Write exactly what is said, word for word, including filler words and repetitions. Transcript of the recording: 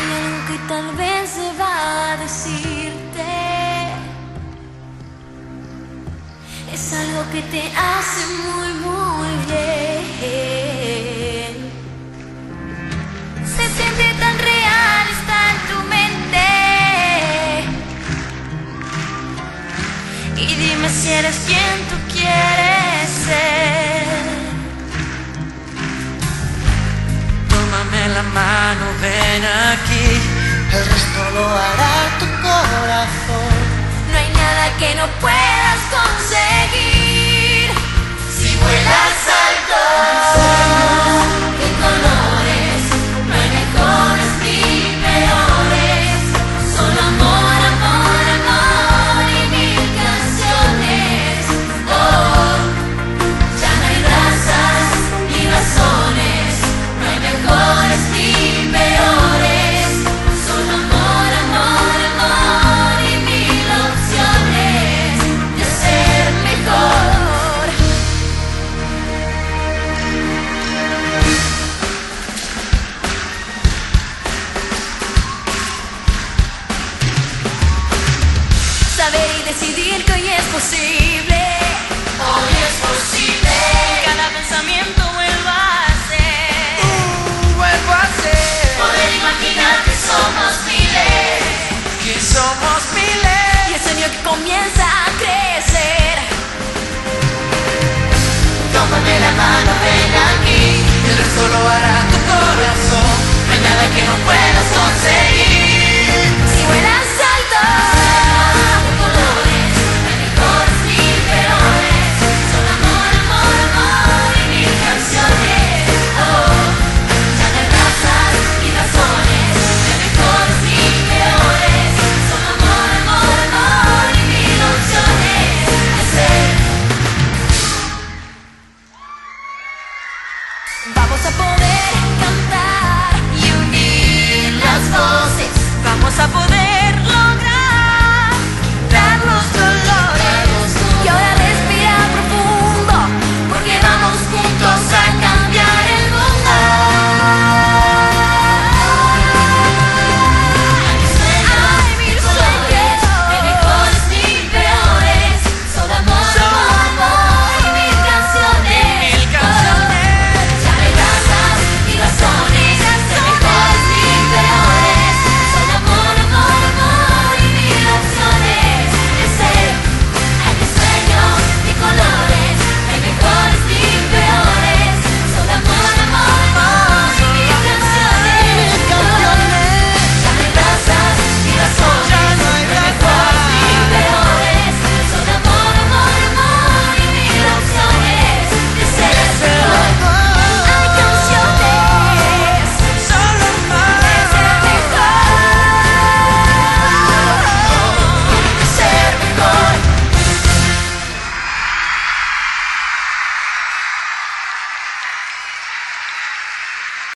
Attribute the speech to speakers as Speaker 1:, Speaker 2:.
Speaker 1: algo que tal vez deba decirte. Es algo que te hace muy, muy bien. Se siente tan real, está en tu mente. Y dime si eres quien tú quieres ser.
Speaker 2: Tómame la mano, ven aquí. El resto lo hará tu corazón.
Speaker 1: No hay nada que no puedas conseguir si vuelas alto. En colores, no hay mejores ni peores. Solo amor, amor, amor y mil canciones. Oh, ya no hay razas ni razones. No hay mejores ni peores. Solo amor, amor, amor y mil opciones de ser mejor. Saber y decidir que hoy es posible. Hoy es posible. Cada pensamiento vuelva a ser.
Speaker 2: Uh, vuelvo a ser.
Speaker 1: Poder imaginar que somos miles.
Speaker 2: Que somos miles.
Speaker 1: Y el sueño que comienza a crecer.
Speaker 2: Tómame la mano, ven aquí. El resto lo hará tu corazón. No hay nada que no puedas conseguir.
Speaker 1: Si vuelas alto. Colores, no hay mejores ni peores. Solo amor, amor, amor y mil canciones. Oh, ya no hay razas ni razones. No hay mejores ni peores. Solo amor, amor, amor y mil opciones de ser. Vamos a poder cantar y unir las voces. Vamos a poder